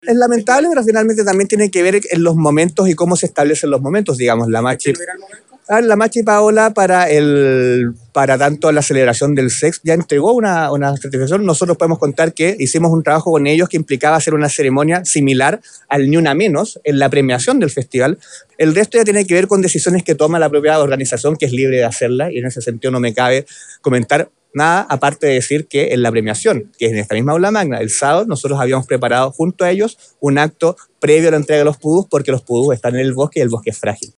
Es lamentable, pero finalmente también tiene que ver en los momentos y cómo se establecen los momentos, digamos, la Machi. La Machi Paola para tanto la celebración del SEX ya entregó una certificación. Nosotros podemos contar que hicimos un trabajo con ellos que implicaba hacer una ceremonia similar al Ni Una Menos en la premiación del festival. El resto ya tiene que ver con decisiones que toma la propia organización, que es libre de hacerla, y en ese sentido no me cabe comentar nada, aparte de decir que en la premiación, que es en esta misma aula magna, el sábado, nosotros habíamos preparado junto a ellos un acto previo a la entrega de los pudús, porque los pudús están en el bosque y el bosque es frágil.